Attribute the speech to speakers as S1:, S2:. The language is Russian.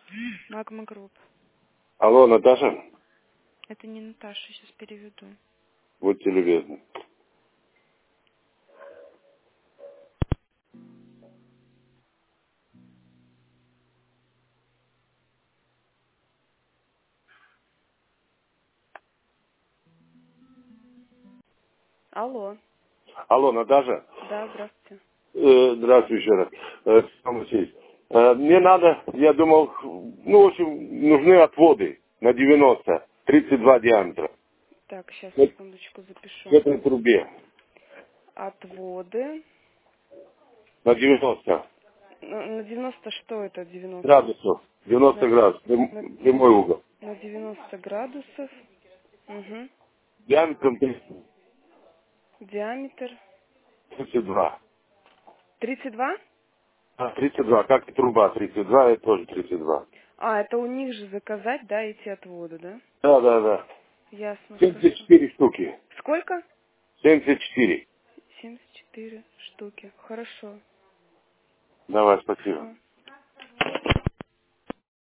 S1: Магма Групп.
S2: Алло, Наташа?
S1: Это не Наташа, сейчас переведу.
S2: Будьте любезны.
S1: Алло.
S2: Алло, Наташа?
S1: Да, здравствуйте.
S2: Здравствуй еще раз. Александр Алексеевич. Мне надо, я думал, в общем, нужны отводы на 90, 32 диаметра.
S1: Так, сейчас,
S2: Вот
S1: секундочку,
S2: в
S1: запишу.
S2: этой трубе
S1: Отводы.
S2: на 90
S1: На 90 что это 90?
S2: градусов. 90
S1: На,
S2: градусов.
S1: на,
S2: Прямой угол.
S1: на 90 градусов. Угу.
S2: Диаметром
S1: Диаметр
S2: 32.
S1: 32?
S2: 32. Как и труба 32, это тоже 32.
S1: А, это у них же заказать, да, эти отводы, да?
S2: Да.
S1: Ясно, хорошо.
S2: 74 штуки.
S1: Сколько?
S2: 74.
S1: 74 штуки. Хорошо.
S2: Давай, спасибо.
S1: Хорошо.